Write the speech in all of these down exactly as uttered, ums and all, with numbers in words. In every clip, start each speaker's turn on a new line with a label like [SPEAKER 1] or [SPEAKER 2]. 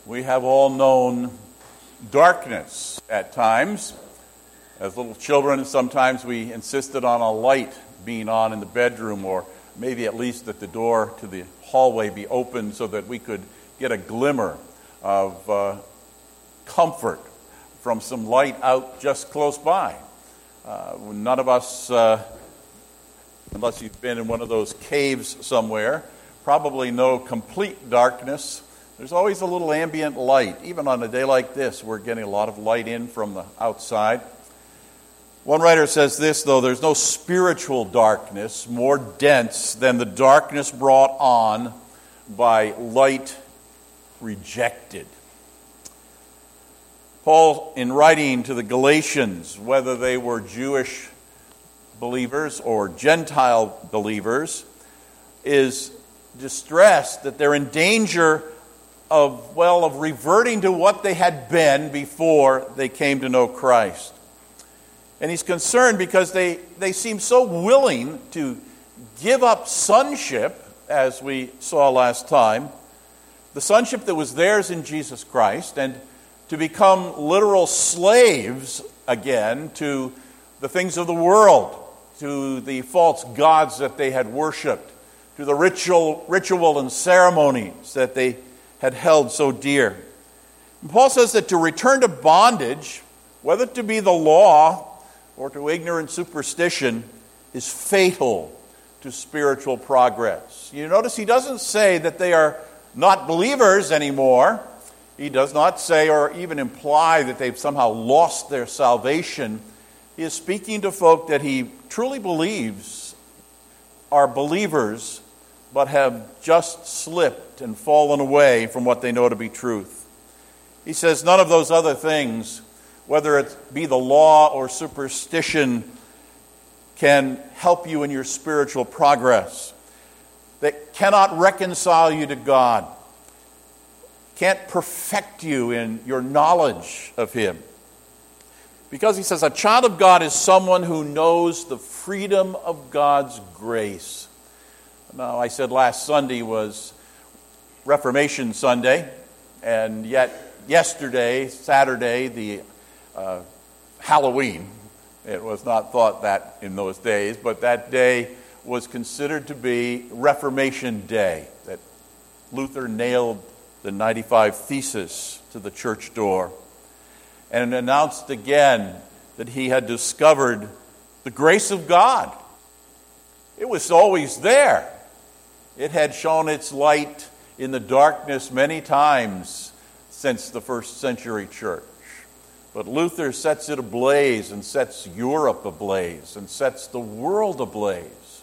[SPEAKER 1] We have all known darkness at times. As little children, sometimes we insisted on a light being on in the bedroom, or maybe at least that the door to the hallway be open so that we could get a glimmer of uh, comfort from some light out just close by. Uh, none of us, uh, unless you've been in one of those caves somewhere, probably know complete darkness. There's always a little ambient light. Even on a day like this, we're getting a lot of light in from the outside. One writer says this, though: there's no spiritual darkness more dense than the darkness brought on by light rejected. Paul, in writing to the Galatians, whether they were Jewish believers or Gentile believers, is distressed that they're in danger of, well, of reverting to what they had been before they came to know Christ. And he's concerned because they, they seem so willing to give up sonship, as we saw last time, the sonship that was theirs in Jesus Christ, and to become literal slaves again to the things of the world, to the false gods that they had worshipped, to the ritual, ritual and ceremonies that they had held so dear. And Paul says that to return to bondage, whether to be the law or to ignorant superstition, is fatal to spiritual progress. You notice he doesn't say that they are not believers anymore. He does not say or even imply that they've somehow lost their salvation. He is speaking to folk that he truly believes are believers, but have just slipped and fallen away from what they know to be truth. He says none of those other things, whether it be the law or superstition, can help you in your spiritual progress. That cannot reconcile you to God, can't perfect you in your knowledge of Him. Because he says a child of God is someone who knows the freedom of God's grace. Now, I said last Sunday was Reformation Sunday, and yet yesterday, Saturday, the uh, Halloween, it was not thought that in those days, but that day was considered to be Reformation Day, that Luther nailed the ninety-five Theses to the church door and announced again that he had discovered the grace of God. It was always there. It had shone its light in the darkness many times since the first century church. But Luther sets it ablaze and sets Europe ablaze and sets the world ablaze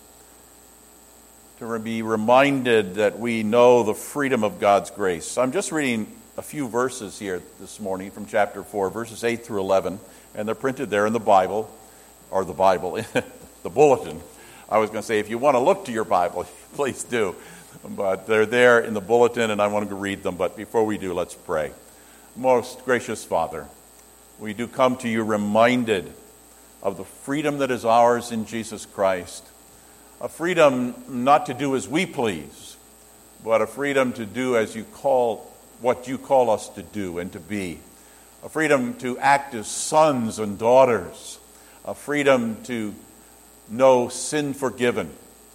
[SPEAKER 1] to be reminded that we know the freedom of God's grace. I'm just reading a few verses here this morning from chapter four, verses eight through eleven, and they're printed there in the Bible, or the Bible, the bulletin. I was going to say, if you want to look to your Bible, please do. But they're there in the bulletin, and I want to read them. But before we do, let's pray. Most gracious Father, we do come to you reminded of the freedom that is ours in Jesus Christ. A freedom not to do as we please, but a freedom to do as you call, what you call us to do and to be. A freedom to act as sons and daughters. A freedom to know sin forgiven.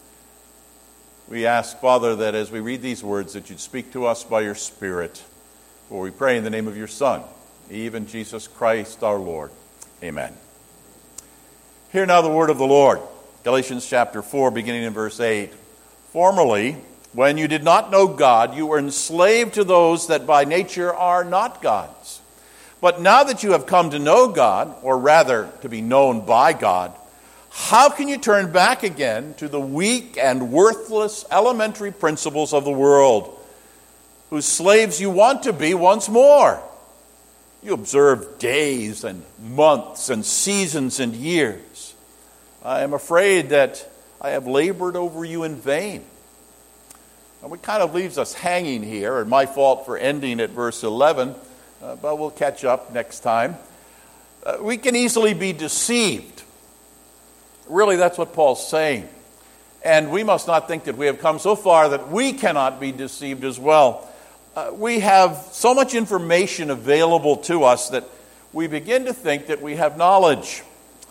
[SPEAKER 1] We ask, Father, that as we read these words, that you'd speak to us by your Spirit. For we pray in the name of your Son, even Jesus Christ our Lord. Amen. Hear now the word of the Lord. Galatians chapter four, beginning in verse eight. Formerly, when you did not know God, you were enslaved to those that by nature are not God's. But now that you have come to know God, or rather to be known by God, how can you turn back again to the weak and worthless elementary principles of the world, whose slaves you want to be once more? You observe days and months and seasons and years. I am afraid that I have labored over you in vain. And it kind of leaves us hanging here, and my fault for ending at verse eleven, uh, but we'll catch up next time. Uh, we can easily be deceived. Really, that's what Paul's saying. And we must not think that we have come so far that we cannot be deceived as well. uh, we have so much information available to us that we begin to think that we have knowledge.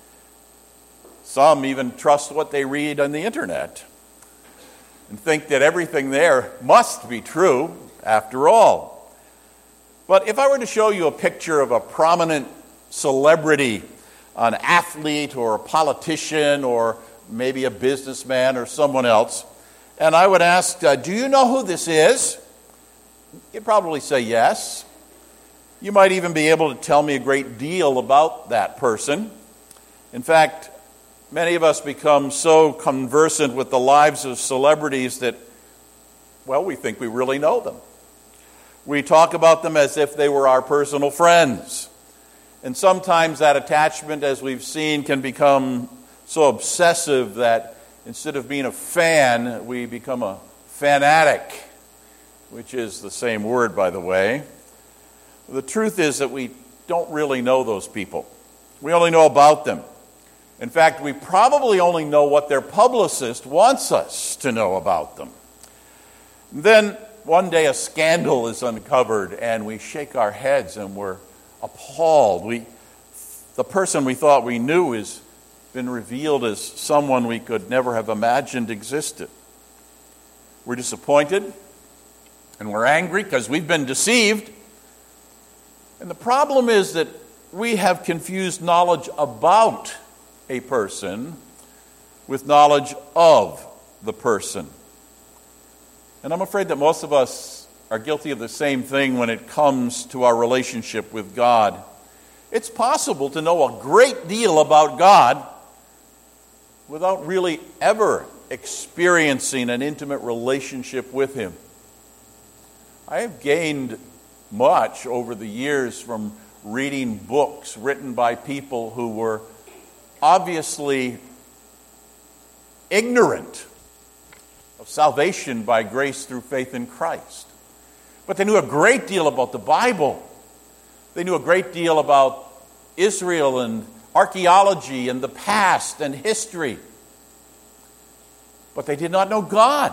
[SPEAKER 1] Some even trust what they read on the internet and think that everything there must be true after all. But if I were to show you a picture of a prominent celebrity, an athlete or a politician or maybe a businessman or someone else, and I would ask, uh, do you know who this is? You'd probably say yes. You might even be able to tell me a great deal about that person. In fact, many of us become so conversant with the lives of celebrities that, well, we think we really know them. We talk about them as if they were our personal friends. And sometimes that attachment, as we've seen, can become so obsessive that instead of being a fan, we become a fanatic, which is the same word, by the way. The truth is that we don't really know those people. We only know about them. In fact, we probably only know what their publicist wants us to know about them. Then one day a scandal is uncovered and we shake our heads and we're appalled. We, the person we thought we knew has been revealed as someone we could never have imagined existed. We're disappointed and we're angry because we've been deceived. And the problem is that we have confused knowledge about a person with knowledge of the person. And I'm afraid that most of us are guilty of the same thing when it comes to our relationship with God. It's possible to know a great deal about God without really ever experiencing an intimate relationship with Him. I have gained much over the years from reading books written by people who were obviously ignorant of salvation by grace through faith in Christ. But they knew a great deal about the Bible. They knew a great deal about Israel and archaeology and the past and history. But they did not know God.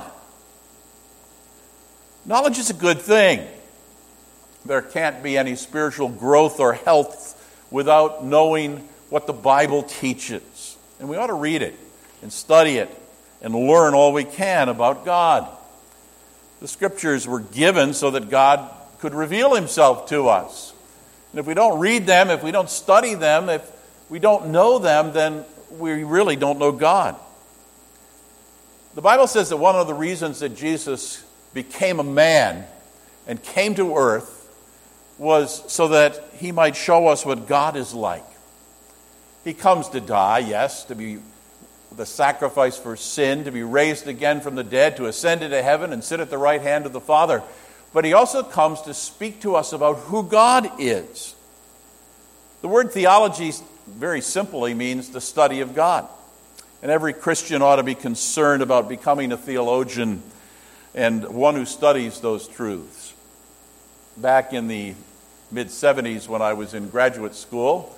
[SPEAKER 1] Knowledge is a good thing. There can't be any spiritual growth or health without knowing what the Bible teaches. And we ought to read it and study it and learn all we can about God. The Scriptures were given so that God could reveal Himself to us. And if we don't read them, if we don't study them, if we don't know them, then we really don't know God. The Bible says that one of the reasons that Jesus became a man and came to earth was so that He might show us what God is like. He comes to die, yes, to be the sacrifice for sin, to be raised again from the dead, to ascend into heaven and sit at the right hand of the Father. But He also comes to speak to us about who God is. The word theology very simply means the study of God. And every Christian ought to be concerned about becoming a theologian and one who studies those truths. Back in the mid-seventies when I was in graduate school,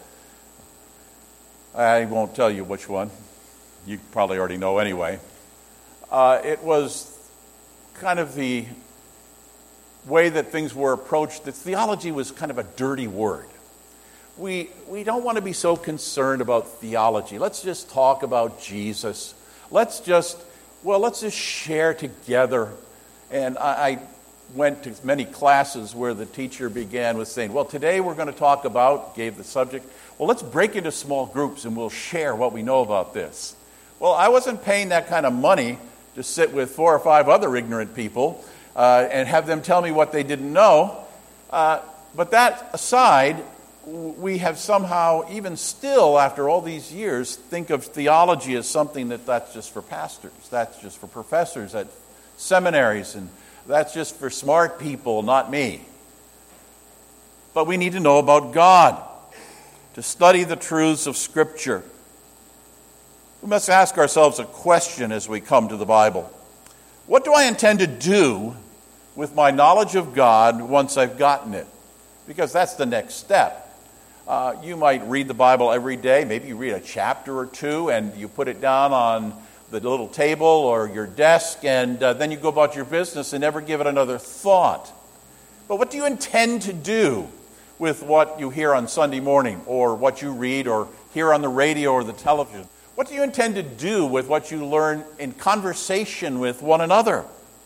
[SPEAKER 1] I won't tell you which one. You probably already know anyway. Uh, it was kind of the way that things were approached. That theology was kind of a dirty word. We, we don't want to be so concerned about theology. Let's just talk about Jesus. Let's just, well, let's just share together. And I, I went to many classes where the teacher began with saying, well, today we're going to talk about, gave the subject, well, let's break into small groups and we'll share what we know about this. Well, I wasn't paying that kind of money to sit with four or five other ignorant people uh, and have them tell me what they didn't know. Uh, but that aside, we have somehow, even still after all these years, think of theology as something that that's just for pastors, that's just for professors at seminaries, and that's just for smart people, not me. But we need to know about God, to study the truths of Scripture. We must ask ourselves a question as we come to the Bible. What do I intend to do with my knowledge of God once I've gotten it? Because that's the next step. Uh, you might read the Bible every day. Maybe you read a chapter or two and you put it down on the little table or your desk, and uh, then you go about your business and never give it another thought. But what do you intend to do with what you hear on Sunday morning, or what you read or hear on the radio or the television? What do you intend to do with what you learn in conversation with one another?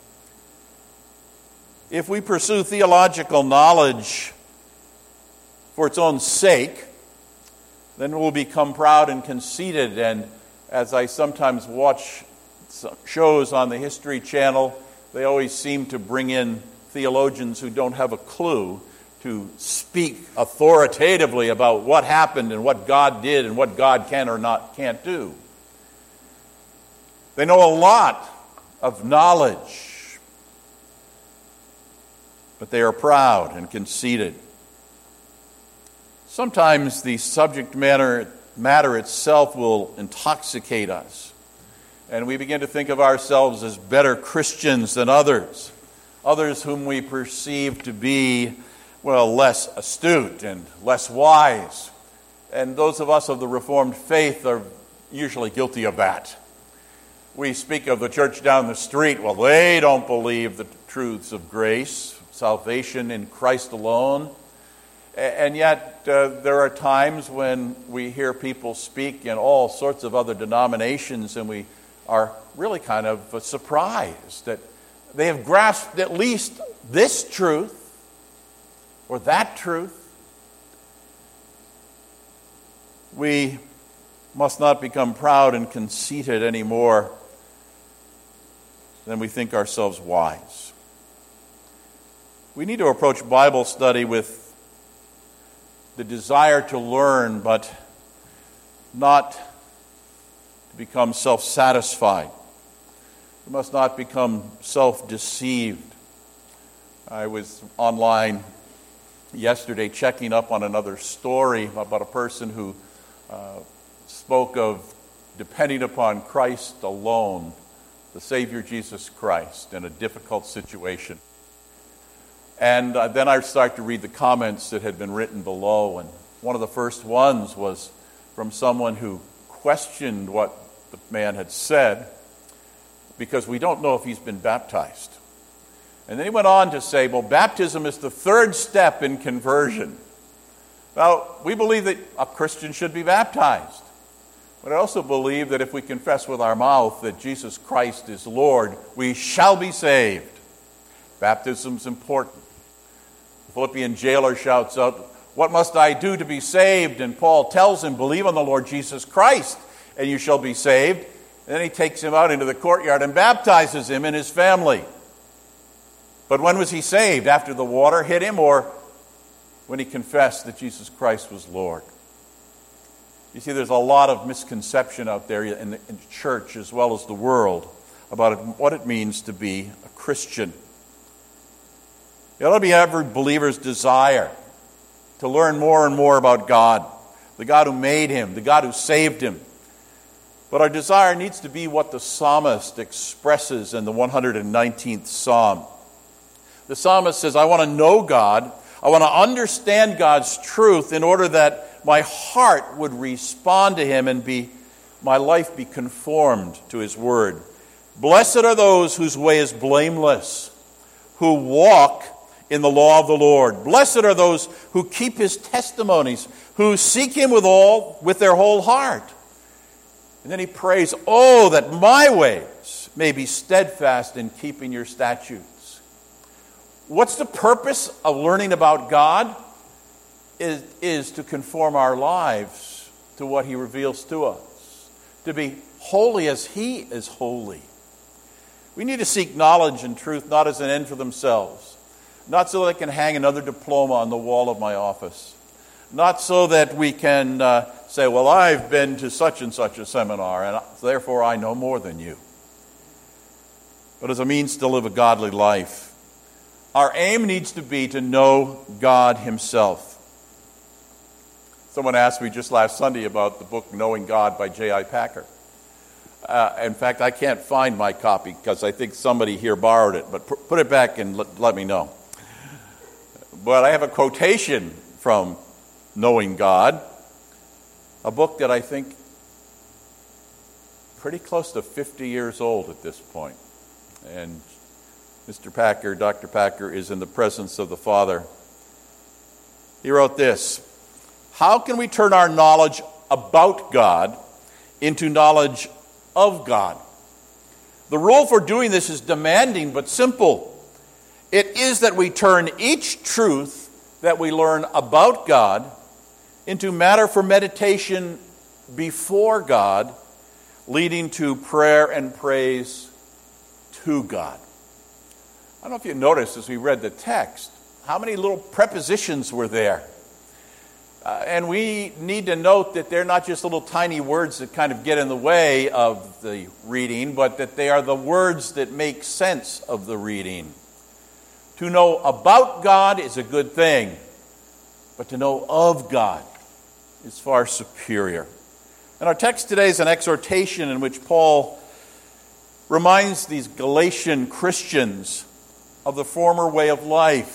[SPEAKER 1] If we pursue theological knowledge for its own sake, then we'll become proud and conceited. And as I sometimes watch shows on the History Channel, they always seem to bring in theologians who don't have a clue to speak authoritatively about what happened and what God did and what God can or not can't do. They know a lot of knowledge, but they are proud and conceited. Sometimes the subject matter, matter itself will intoxicate us, and we begin to think of ourselves as better Christians than others, others whom we perceive to be, well, less astute and less wise. And those of us of the Reformed faith are usually guilty of that. We speak of the church down the street. Well, they don't believe the truths of grace, salvation in Christ alone. And yet, uh, there are times when we hear people speak in all sorts of other denominations, and we are really kind of surprised that they have grasped at least this truth or that truth. We must not become proud and conceited any more than we think ourselves wise. We need to approach Bible study with the desire to learn, but not to become self-satisfied. We must not become self-deceived. I was online yesterday checking up on another story about a person who uh, spoke of depending upon Christ alone, the Savior Jesus Christ, in a difficult situation. And uh, then I started to read the comments that had been written below, and one of the first ones was from someone who questioned what the man had said because we don't know if he's been baptized. And then he went on to say, well, baptism is the third step in conversion. Now, we believe that a Christian should be baptized. But I also believe that if we confess with our mouth that Jesus Christ is Lord, we shall be saved. Baptism's important. The Philippian jailer shouts out, what must I do to be saved? And Paul tells him, believe on the Lord Jesus Christ, and you shall be saved. And then he takes him out into the courtyard and baptizes him and his family. But when was he saved? After the water hit him, or when he confessed that Jesus Christ was Lord? You see, there's a lot of misconception out there in the, in the church as well as the world about it, what it means to be a Christian. It ought to be every believer's desire to learn more and more about God, the God who made him, the God who saved him. But our desire needs to be what the psalmist expresses in the one hundred nineteenth Psalm. The psalmist says, I want to know God. I want to understand God's truth in order that my heart would respond to him and be my life be conformed to his word. Blessed are those whose way is blameless, who walk in the law of the Lord. Blessed are those who keep his testimonies, who seek him with all, with their whole heart. And then he prays, oh, that my ways may be steadfast in keeping your statutes. What's the purpose of learning about God? Is, is to conform our lives to what he reveals to us. To be holy as he is holy. We need to seek knowledge and truth not as an end for themselves. Not so that I can hang another diploma on the wall of my office. Not so that we can uh, say, well, I've been to such and such a seminar, and therefore I know more than you. But as a means to live a godly life. Our aim needs to be to know God himself. Someone asked me just last Sunday about the book Knowing God by J I Packer. Uh, in fact, I can't find my copy because I think somebody here borrowed it, but put it back and let, let me know. But I have a quotation from Knowing God, a book that I think pretty close to fifty years old at this point. And Mister Packer, Doctor Packer, is in the presence of the Father. He wrote this: how can we turn our knowledge about God into knowledge of God? The rule for doing this is demanding but simple. It is that we turn each truth that we learn about God into matter for meditation before God, leading to prayer and praise to God. I don't know if you noticed as we read the text, how many little prepositions were there. Uh, and we need to note that they're not just little tiny words that kind of get in the way of the reading, but that they are the words that make sense of the reading. To know about God is a good thing, but to know of God is far superior. And our text today is an exhortation in which Paul reminds these Galatian Christians of the former way of life.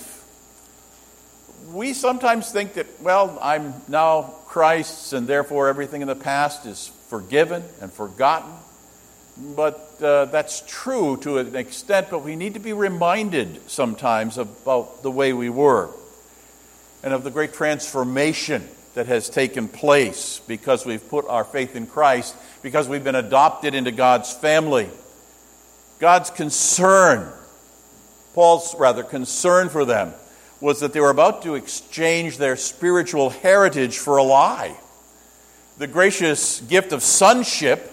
[SPEAKER 1] We sometimes think that, well, I'm now Christ's and therefore everything in the past is forgiven and forgotten. But uh, that's true to an extent, but we need to be reminded sometimes about the way we were and of the great transformation that has taken place because we've put our faith in Christ, because we've been adopted into God's family. God's concern, Paul's rather concern for them, was that they were about to exchange their spiritual heritage for a lie. The gracious gift of sonship,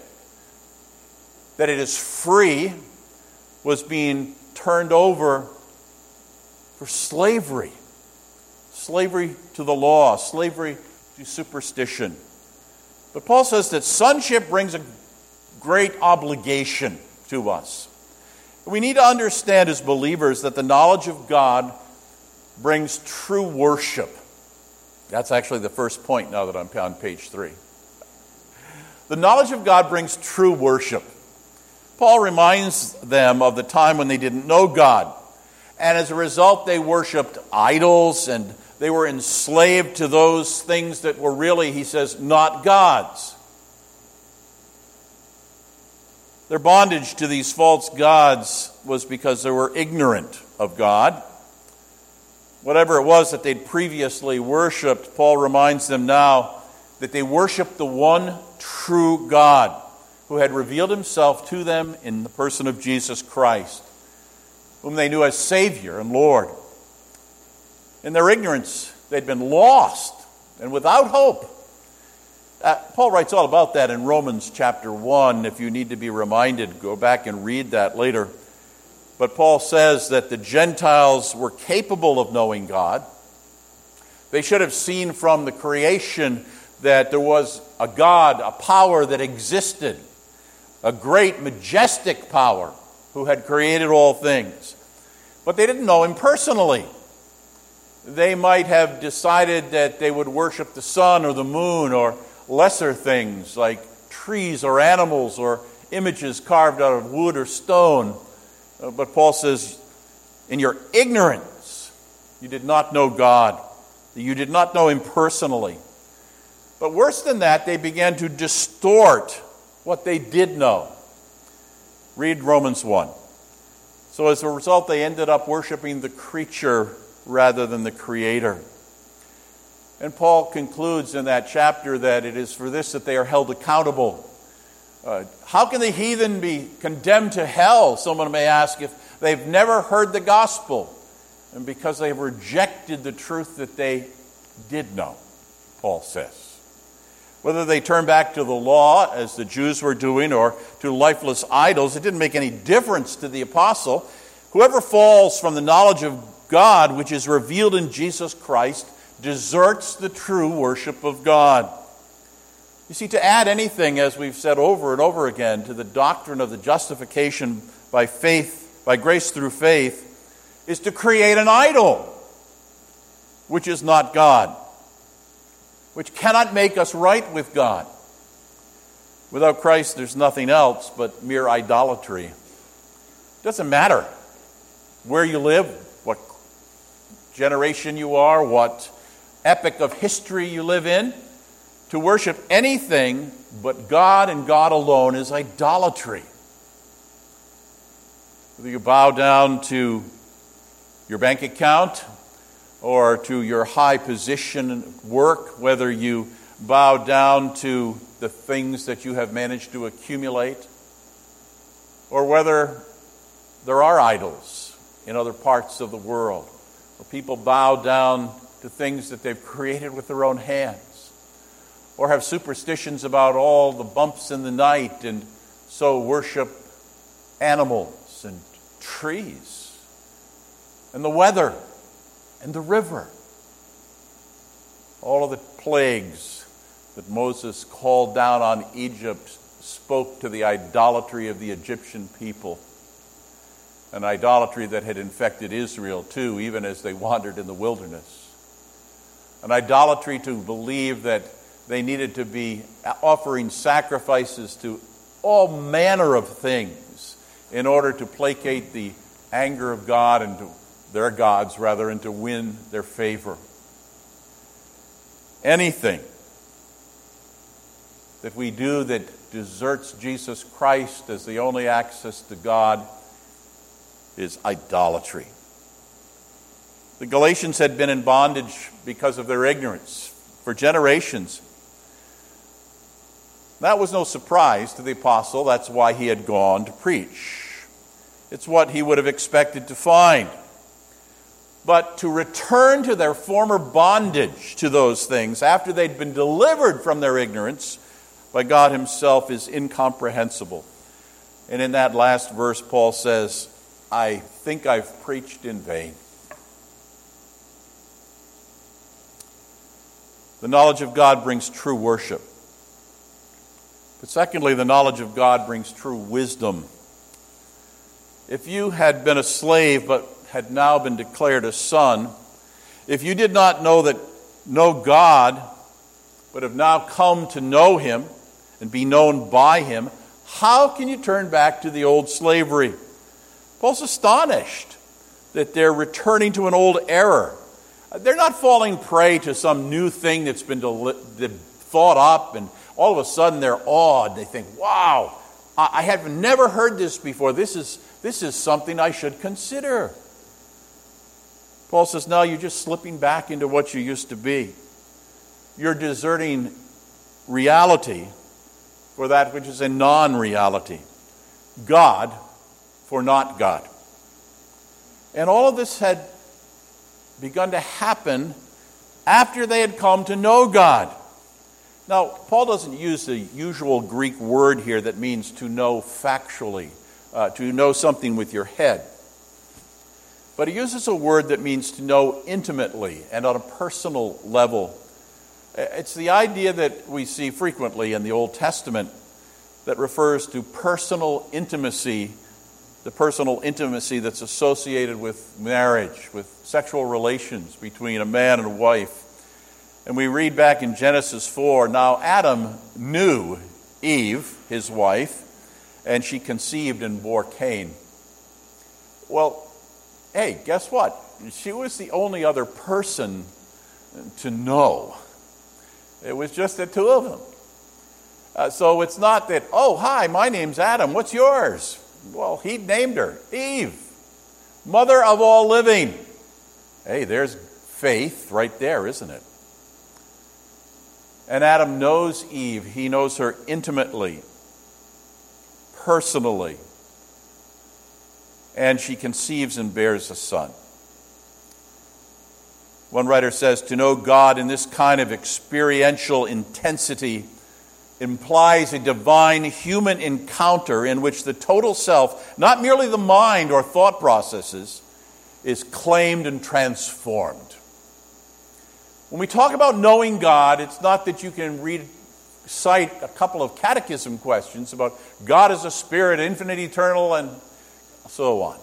[SPEAKER 1] that it is free, was being turned over for slavery. Slavery to the law, slavery to superstition. But Paul says that sonship brings a great obligation to us. We need to understand as believers that the knowledge of God brings true worship. That's actually the first point now that I'm on page three. The knowledge of God brings true worship. Paul reminds them of the time when they didn't know God. And as a result, they worshipped idols and they were enslaved to those things that were really, he says, not God's. Their bondage to these false gods was because they were ignorant of God. Whatever it was that they'd previously worshipped, Paul reminds them now that they worshiped the one true God who had revealed himself to them in the person of Jesus Christ, whom they knew as Savior and Lord. In their ignorance, they'd been lost and without hope. Uh, Paul writes all about that in Romans chapter one. If you need to be reminded, go back and read that later. But Paul says that the Gentiles were capable of knowing God. They should have seen from the creation that there was a God, a power that existed, a great, majestic power who had created all things. But they didn't know him personally. They might have decided that they would worship the sun or the moon or lesser things like trees or animals or images carved out of wood or stone. But Paul says, in your ignorance, you did not know God. You did not know him personally. But worse than that, they began to distort what they did know. Read Romans one. So as a result, they ended up worshiping the creature rather than the Creator. And Paul concludes in that chapter that it is for this that they are held accountable. Uh, how can the heathen be condemned to hell, someone may ask, if they've never heard the gospel and because they've rejected the truth that they did know, Paul says. Whether they turn back to the law, as the Jews were doing, or to lifeless idols, it didn't make any difference to the apostle. Whoever falls from the knowledge of God, which is revealed in Jesus Christ, deserts the true worship of God. You see, to add anything, as we've said over and over again, to the doctrine of the justification by faith, by grace through faith, is to create an idol, which is not God, which cannot make us right with God. Without Christ, there's nothing else but mere idolatry. It doesn't matter where you live, what generation you are, what epoch of history you live in. To worship anything but God and God alone is idolatry. Whether you bow down to your bank account or to your high position at work, whether you bow down to the things that you have managed to accumulate, or whether there are idols in other parts of the world, where people bow down to things that they've created with their own hands, or have superstitions about all the bumps in the night and so worship animals and trees and the weather and the river. All of the plagues that Moses called down on Egypt spoke to the idolatry of the Egyptian people, an idolatry that had infected Israel too, even as they wandered in the wilderness. An idolatry to believe that they needed to be offering sacrifices to all manner of things in order to placate the anger of God and to their gods, rather, and to win their favor. Anything that we do that deserts Jesus Christ as the only access to God is idolatry. The Galatians had been in bondage because of their ignorance for generations. That was no surprise to the apostle. That's why he had gone to preach. It's what he would have expected to find. But to return to their former bondage to those things after they'd been delivered from their ignorance by God himself is incomprehensible. And in that last verse, Paul says, I think I've preached in vain. The knowledge of God brings true worship. But secondly, the knowledge of God brings true wisdom. If you had been a slave but had now been declared a son, if you did not know that know God, but have now come to know him and be known by him, how can you turn back to the old slavery? Paul's astonished that they're returning to an old error. They're not falling prey to some new thing that's been deli- thought up, and all of a sudden they're awed. They think, wow, I have never heard this before. This is, this is something I should consider. Paul says, no, you're just slipping back into what you used to be. You're deserting reality for that which is a non-reality. God for not God. And all of this had begun to happen after they had come to know God. Now, Paul doesn't use the usual Greek word here that means to know factually, uh, to know something with your head. But he uses a word that means to know intimately and on a personal level. It's the idea that we see frequently in the Old Testament that refers to personal intimacy, the personal intimacy that's associated with marriage, with sexual relations between a man and a wife. And we read back in Genesis four, now Adam knew Eve, his wife, and she conceived and bore Cain. Well, hey, guess what? She was the only other person to know. It was just the two of them. Uh, so it's not that, oh, hi, my name's Adam. What's yours? Well, he named her Eve, mother of all living. Hey, there's faith right there, isn't it? And Adam knows Eve. He knows her intimately, personally. And she conceives and bears a son. One writer says, to know God in this kind of experiential intensity implies a divine human encounter in which the total self, not merely the mind or thought processes, is claimed and transformed. When we talk about knowing God, it's not that you can read, cite a couple of catechism questions about God as a spirit, infinite, eternal, and so on.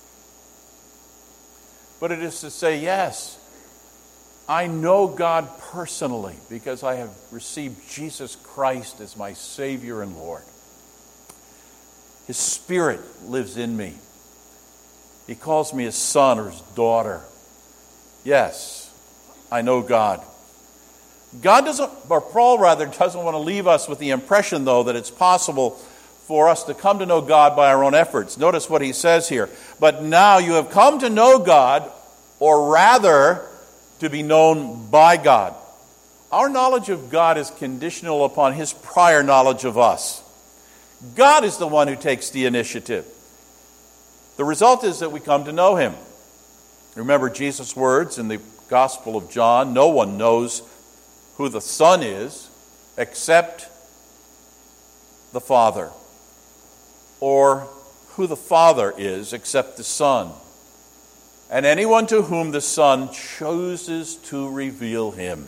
[SPEAKER 1] But it is to say, yes, I know God personally because I have received Jesus Christ as my Savior and Lord. His Spirit lives in me. He calls me his son or his daughter. Yes, I know God. God doesn't, or Paul rather, doesn't want to leave us with the impression, though, that it's possible for us to come to know God by our own efforts. Notice what he says here. But now you have come to know God, or rather, to be known by God. Our knowledge of God is conditional upon his prior knowledge of us. God is the one who takes the initiative. The result is that we come to know him. Remember Jesus' words in the Gospel of John, no one knows who the Son is except the Father, or who the Father is except the Son, and anyone to whom the Son chooses to reveal him.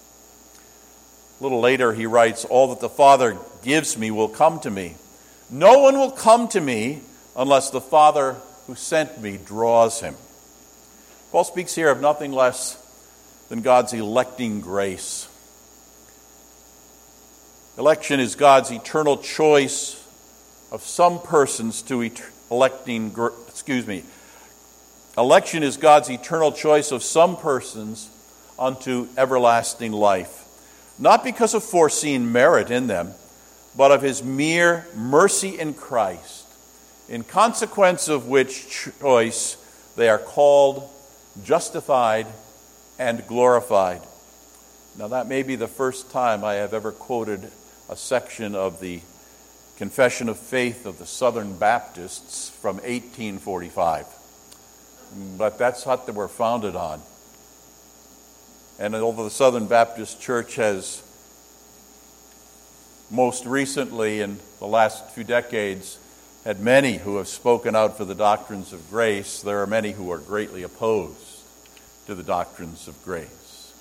[SPEAKER 1] A little later he writes, all that the Father gives me will come to me. No one will come to me unless the Father who sent me draws him. Paul speaks here of nothing less than God's electing grace. Election is God's eternal choice of some persons to et- electing, excuse me. Election is God's eternal choice of some persons unto everlasting life. Not because of foreseen merit in them, but of his mere mercy in Christ, in consequence of which choice they are called, justified, and glorified. Now that may be the first time I have ever quoted a section of the Confession of Faith of the Southern Baptists from eighteen forty-five. But that's what they were founded on. And although the Southern Baptist Church has most recently, in the last few decades, had many who have spoken out for the doctrines of grace, there are many who are greatly opposed to the doctrines of grace.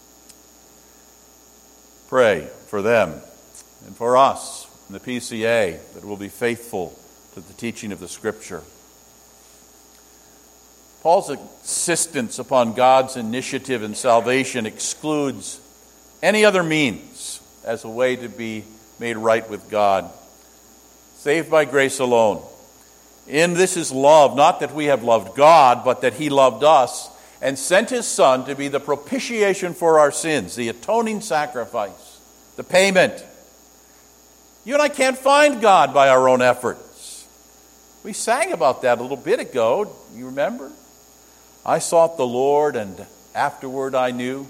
[SPEAKER 1] Pray for them and for us in the P C A that we'll be faithful to the teaching of the Scripture. Paul's insistence upon God's initiative in salvation excludes any other means as a way to be made right with God. Saved by grace alone. In this is love, not that we have loved God, but that he loved us and sent his Son to be the propitiation for our sins, the atoning sacrifice, the payment. You and I can't find God by our own efforts. We sang about that a little bit ago. You remember? I sought the Lord, and afterward I knew.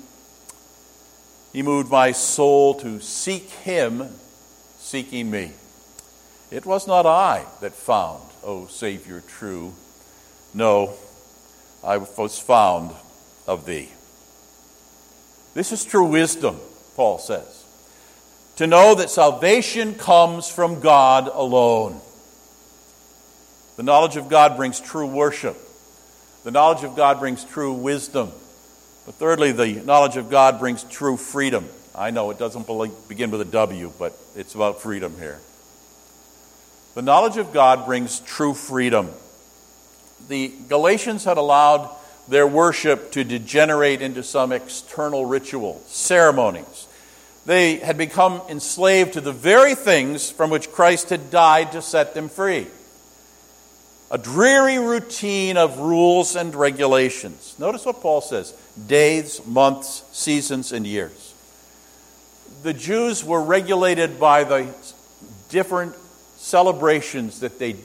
[SPEAKER 1] He moved my soul to seek him, seeking me. It was not I that found, O Savior true. No, I was found of thee. This is true wisdom, Paul says. To know that salvation comes from God alone. The knowledge of God brings true worship. The knowledge of God brings true wisdom. But thirdly, the knowledge of God brings true freedom. I know it doesn't begin with a W, but it's about freedom here. The knowledge of God brings true freedom. The Galatians had allowed their worship to degenerate into some external ritual, ceremonies. They had become enslaved to the very things from which Christ had died to set them free. A dreary routine of rules and regulations. Notice what Paul says. Days, months, seasons, and years. The Jews were regulated by the different celebrations that they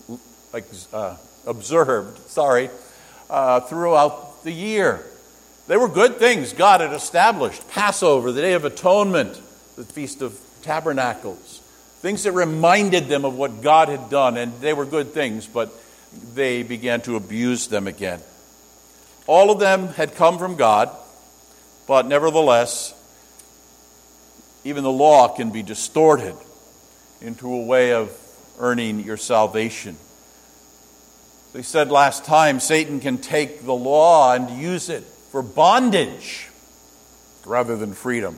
[SPEAKER 1] uh, observed, sorry, uh, throughout the year. They were good things God had established. Passover, the Day of Atonement, the Feast of Tabernacles. Things that reminded them of what God had done, and they were good things, but they began to abuse them again. All of them had come from God, but nevertheless, even the law can be distorted into a way of earning your salvation. They said last time, Satan can take the law and use it for bondage rather than freedom.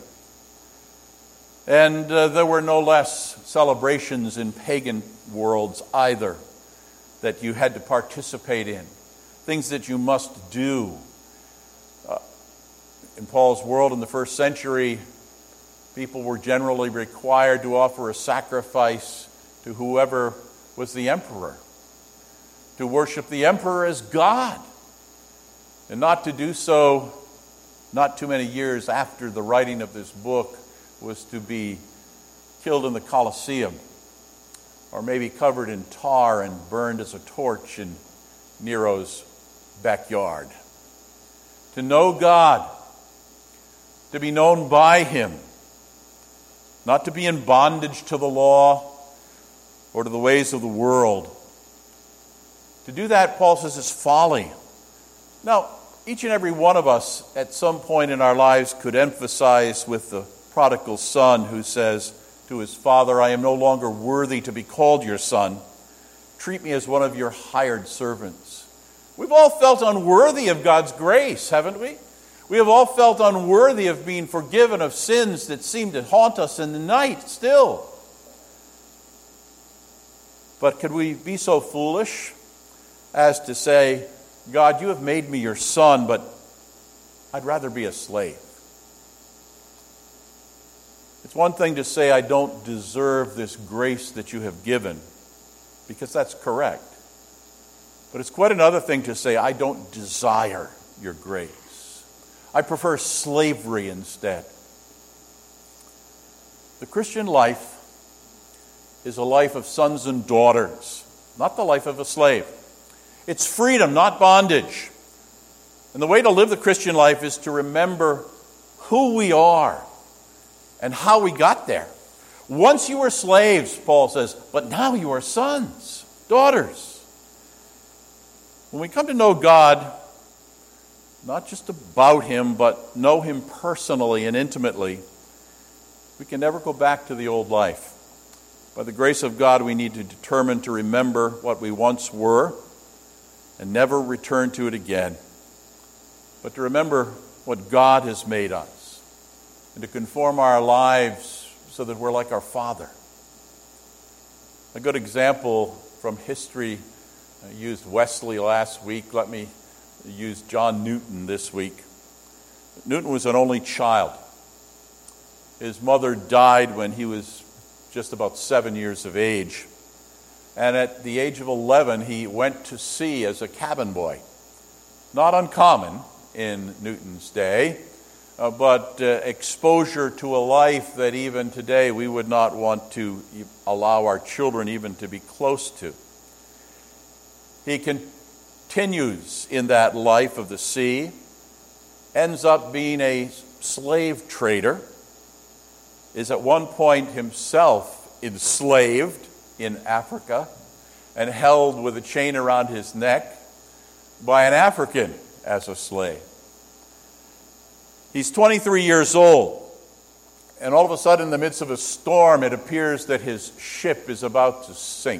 [SPEAKER 1] And uh, there were no less celebrations in pagan worlds either that you had to participate in. Things that you must do. Uh, in Paul's world in the first century, people were generally required to offer a sacrifice to whoever was the emperor. To worship the emperor as God. And not to do so not too many years after the writing of this book was to be killed in the Colosseum or maybe covered in tar and burned as a torch in Nero's backyard. To know God, to be known by Him, not to be in bondage to the law or to the ways of the world. To do that, Paul says, is folly. Now, each and every one of us at some point in our lives could emphasize with the prodigal son who says to his father, I am no longer worthy to be called your son. Treat me as one of your hired servants. We've all felt unworthy of God's grace, haven't we? We have all felt unworthy of being forgiven of sins that seem to haunt us in the night still. But could we be so foolish as to say, God, you have made me your son, but I'd rather be a slave. It's one thing to say, I don't deserve this grace that you have given, because that's correct. But it's quite another thing to say, I don't desire your grace. I prefer slavery instead. The Christian life is a life of sons and daughters, not the life of a slave. It's freedom, not bondage. And the way to live the Christian life is to remember who we are and how we got there. Once you were slaves, Paul says, but now you are sons, daughters. When we come to know God, not just about Him, but know Him personally and intimately, we can never go back to the old life. By the grace of God, we need to determine to remember what we once were and never return to it again, but to remember what God has made us and to conform our lives so that we're like our Father. A good example from history, I used Wesley last week. Let me use John Newton this week. Newton was an only child. His mother died when he was just about seven years of age. And at the age of eleven, he went to sea as a cabin boy. Not uncommon in Newton's day, uh, but uh, exposure to a life that even today we would not want to allow our children even to be close to. He continues in that life of the sea, ends up being a slave trader, is at one point himself enslaved in Africa and held with a chain around his neck by an African as a slave. He's twenty-three years old, and all of a sudden in the midst of a storm it appears that his ship is about to sink.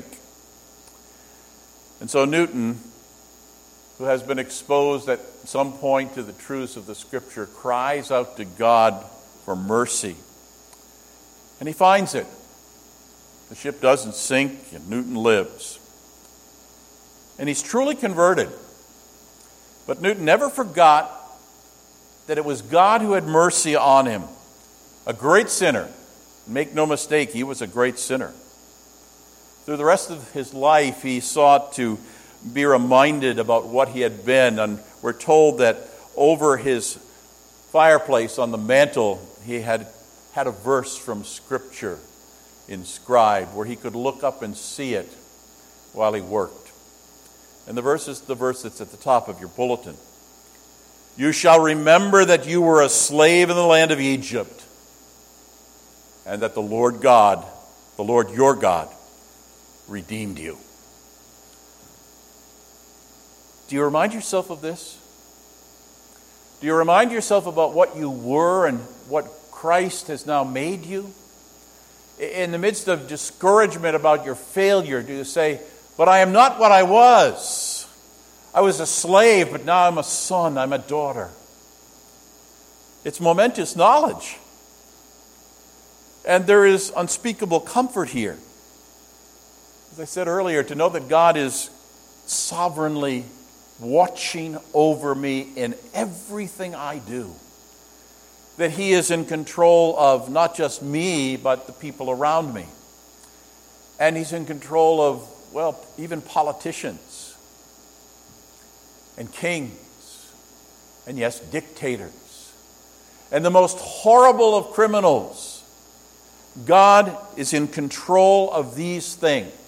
[SPEAKER 1] And so Newton, who has been exposed at some point to the truths of the Scripture, cries out to God for mercy. And he finds it. The ship doesn't sink, and Newton lives. And he's truly converted. But Newton never forgot that it was God who had mercy on him. A great sinner. Make no mistake, he was a great sinner. Through the rest of his life, he sought to be reminded about what he had been. And we're told that over his fireplace on the mantle, he had had a verse from Scripture inscribed where he could look up and see it while he worked. And the verse is the verse that's at the top of your bulletin. You shall remember that you were a slave in the land of Egypt, and that the Lord God, the Lord your God, redeemed you. Do you remind yourself of this? Do you remind yourself about what you were and what Christ has now made you? In the midst of discouragement about your failure, do you say, but I am not what I was. I was a slave, but now I'm a son, I'm a daughter. It's momentous knowledge. And there is unspeakable comfort here. As I said earlier, to know that God is sovereignly watching over me in everything I do. That He is in control of not just me, but the people around me. And He's in control of, well, even politicians and kings and, yes, dictators and the most horrible of criminals. God is in control of these things.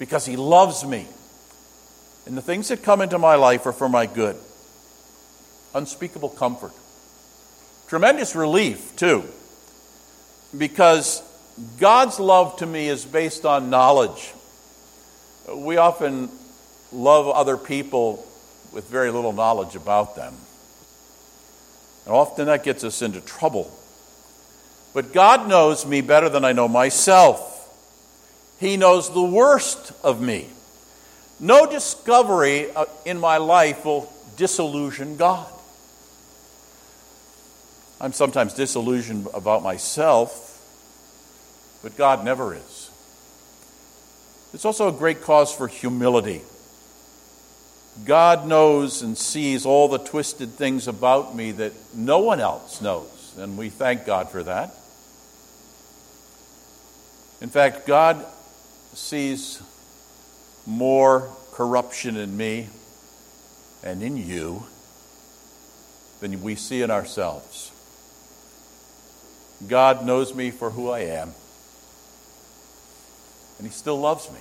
[SPEAKER 1] because he loves me. And the things that come into my life are for my good. Unspeakable comfort. Tremendous relief, too, because God's love to me is based on knowledge. We often love other people with very little knowledge about them. And often that gets us into trouble. But God knows me better than I know myself. He knows the worst of me. No discovery in my life will disillusion God. I'm sometimes disillusioned about myself, but God never is. It's also a great cause for humility. God knows and sees all the twisted things about me that no one else knows, and we thank God for that. In fact, God sees more corruption in me and in you than we see in ourselves. God knows me for who I am, and he still loves me.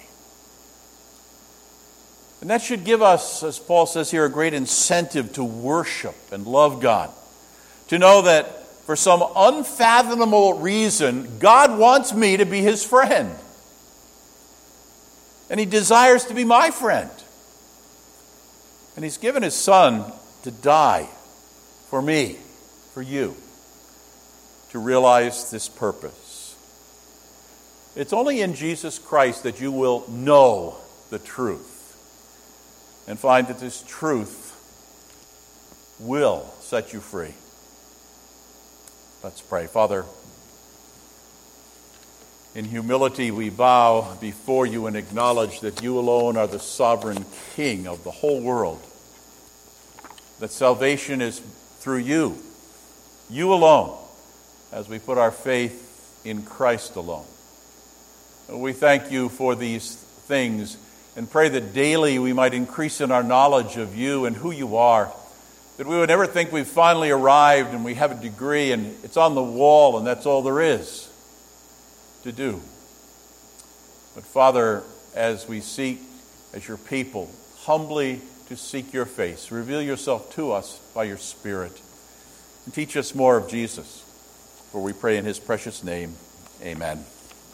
[SPEAKER 1] And that should give us, as Paul says here, a great incentive to worship and love God. To know that for some unfathomable reason, God wants me to be his friend. And he desires to be my friend. And he's given his son to die for me, for you, to realize this purpose. It's only in Jesus Christ that you will know the truth and find that this truth will set you free. Let's pray. Father, in humility we bow before you and acknowledge that you alone are the sovereign King of the whole world, that salvation is through you, you alone, as we put our faith in Christ alone. We thank you for these things and pray that daily we might increase in our knowledge of you and who you are, that we would never think we've finally arrived and we have a degree and it's on the wall and that's all there is to do. But Father, as we seek, as your people, humbly to seek your face, reveal yourself to us by your Spirit and teach us more of Jesus. For we pray in his precious name, amen.